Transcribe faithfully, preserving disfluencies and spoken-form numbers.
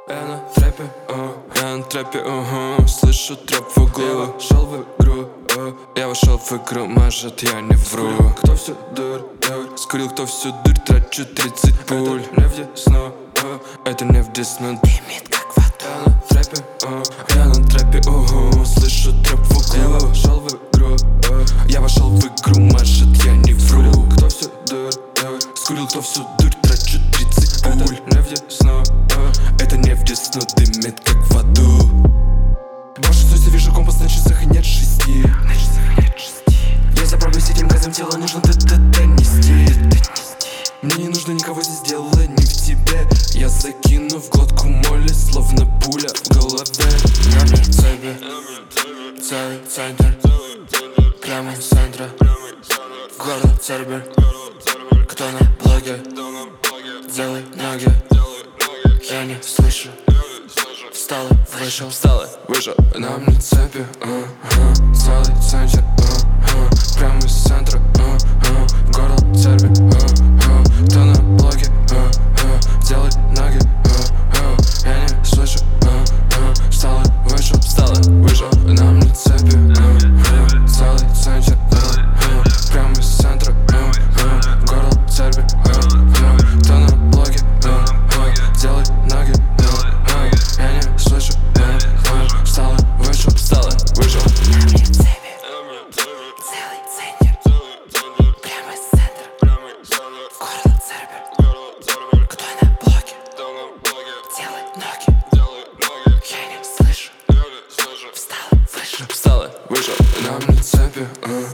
Я на трэпе, uh, я на трэпе, uh-huh. Слышу трэп в углу. Я вошел в игру, uh. Я вошел в игру, может я не вру. Скурил, кто всю дурь, дурь. Скурил, кто всю дурь, трачу тридцать пуль. Это не в десну, uh. это не в десну. Дымит как в аду. Я на трэпе, uh. я на трэпе, uh-huh. Слышу трэп в углу. Я вошел в игру, uh. я вошел в игру, может я не вру. Скурил, кто всю дурь, дурь. Скурил, кто всю дурь, трачу тридцать пуль. Это не в десну, uh. это не в десну, дымит как в аду. Больше сути вижу компас на часах и нет шести. На часах нет шести. Я заправлюсь этим газом, тело нужно т-т-т нести. Мне не нужно никого здесь, дело не в тебе. Я закину в глотку моли, словно пуля в голове. Я в цепи, целый центр, прямо из центра, город Цербер. Кто на блоге, делай ноги. Я не слышу. Встал и вышел, встал и вышел. На мне цепи, uh-huh. Целый центр, uh-huh. Прямо из центра, uh-huh. Город Цербер, uh-huh. Кто на блоге, uh-huh. Делай ноги, uh-huh. Я не слышу, uh-huh. Встал и вышел, встал и вышел. На мне цепи, uh-huh. Целый центр, uh-huh. Прямо из центра, uh-huh. Город Цербер, uh-huh. Кто на блоге, uh-huh. Делай ноги. Я не слышу, uh, встал и вышел, встал и вышел. На мне цепи, целый центр, прямо из центра, город Цербер. Кто на блоке, делай ноги. Я не слышу, встал и вышел, встал и вышел. На мне цепи, uh.